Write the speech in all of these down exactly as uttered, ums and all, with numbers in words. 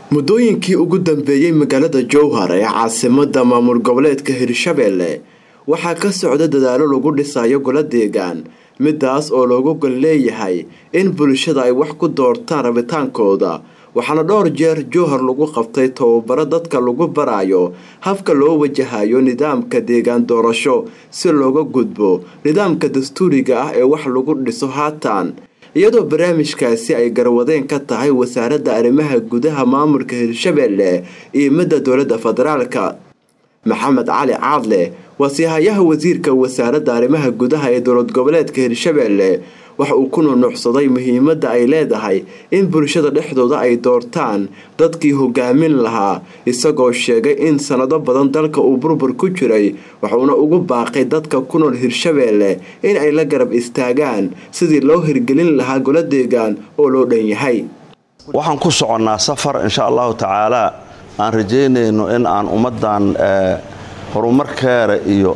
muddooyinkii ugu dambeeyay magaalada Jowhar ee caasimadda maamul goboleedka Hirshabelle waxaa ka socda dadaalo lagu dhisayo golo deegaan midaas oo loogu gol leeyahay in bulshada ay wax ku doortaan rabitaankooda waxaana dhowr jeer Jowhar lagu qabtay tababaro dadka lagu barayo habka loo wajahayo nidaamka deegaan doorasho si looga gudbo nidaamka dastuuriga ah ee wax lagu dhiso haatan iyadoo barnaamijkaasi ay garwadeen ka tahay wasaaradda arrimaha gudaha maamulka Hirshabelle iyo midda dowladda federaalka Maxamed Cali Caadle wasiihayaha wasiirka wasaaradda arrimaha gudaha ee dowlad goboleedka Hirshabelle waxa uu ku nuuxsaday muhiimadda ay leedahay in bulshada dhexdooda ay doortaan dadkii hogaamin lahaa isagoo sheegay in sanado badan dalka uu burbur ku jiray waxaana ugu baaqay dadka ku nool Hirshabelle in ay la garab istaagaan sidii loo hirgelin lahaa golo deegaan oo loo dhan yahay waxaan ku soconaa safar insha Allah taala aan rajeynayno in aan ummadan horumarkeeda iyo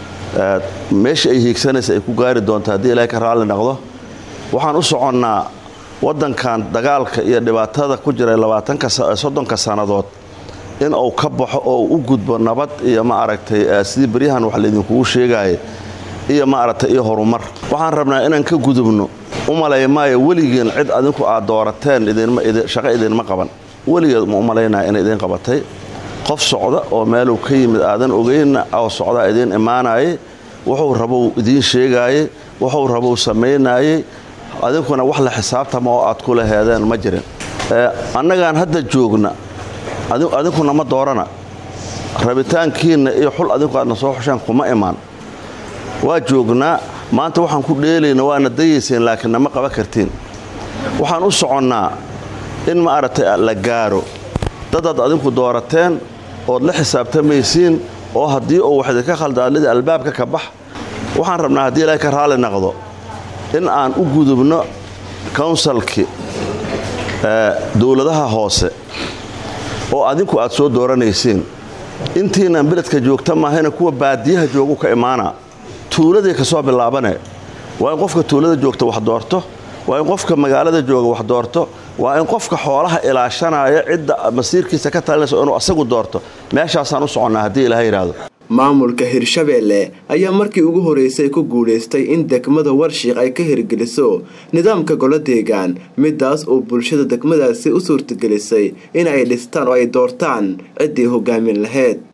meesha ay hiigsanaysa ay ku gaari doonto hadii Ilaahay ka raali noqdo waxaan u soconnaa wadankan dagaalka iyo dhibaatada ku jira labaatanka soddonka sanadood in uu ka baxo oo u gudbo nabad iyo ma aragtay sidii bariyahan wax leedin kugu sheegay iyo ma aragtay iyo horumar waxaan rabnaa inaan ka gudubno umaleeymaay waligiin cid adinku aad doorateen idin shaqo idin ma qaban waligeed ma umaleynaa in idin qabatay qof socda oo meel uu ka yimid aadan ogeyn oo socda idin imaanay wuxuu rabo idin sheegay wuxuu rabo sameeyay adinkuna wax la xisaabtama oo aad ku leeyahdeen ma jirin ee annagaan hadda joogna adinkuna ma doorana rabitaankiina iyo xul adinku aad soo xushaan kuma imaan waa joognaa maanta waxaan ku dheelaynaa waana dayeyseen laakiin ma qaba kartiin waxaan u soconnaa in ma aragtay la gaaro dad adinku doorateen oo la xisaabtamaysiin oo hadii oo waxda ka khaldaalida albaabka ka bax waxaan rabnaa hadii Ilaahay ka raali noqdo in aan u gudubno councilki ee dawladaha hoose oo adinku aad soo dooranaysiin intiina biladka joogta ma ahayna kuwa baadiyaha joogu ka imaana tuuladii ka soo bilaabanay waa in qofka tuulada joogta wax doorto waa in qofka magaalada jooga wax doorto waa in qofka xoolaha ilaashanaya cidda masiirkiisa ka talinayso inuu asagu doorto meeshaasaan u soconnaa hadii Ilaahay yiraahdo maamulka Hirshabelle ayaa markii ugu horeysay ku guuleystay in degmada Warshiiq ay ka hirgeliso nidaamka golo deegaan midaas oo bulshada degmadaasi u suurtagelisay in ay dhistaan oo ay doortaan cidii hogaamin lahayd